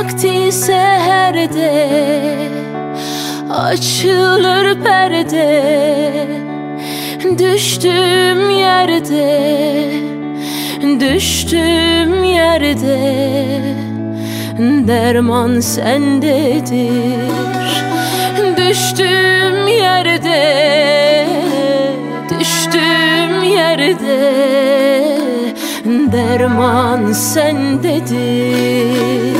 vakti seherde açılır perde. Düştüğüm yerde derman sendedir. Düştüğüm yerde derman sendedir.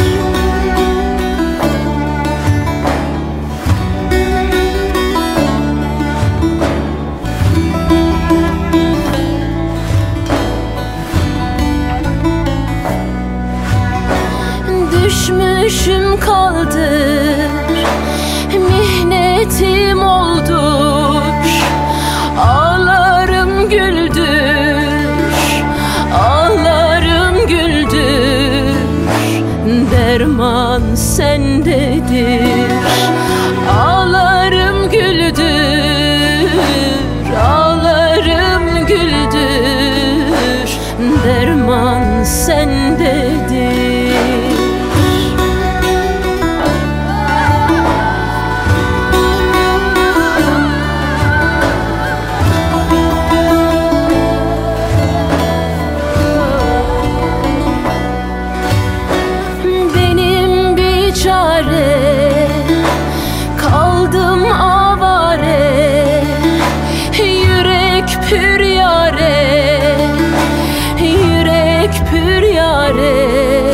Düşmüşüm kaldır, mihnetim oldur. Ağlarım güldür, derman sendedir. Ağlarım güldür, derman sendedir. Kaldım avare, yürek pür yare,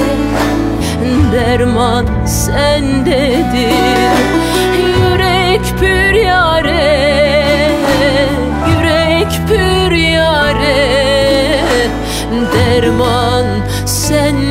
derman sendedir. Yürek pür yare, derman sendedir.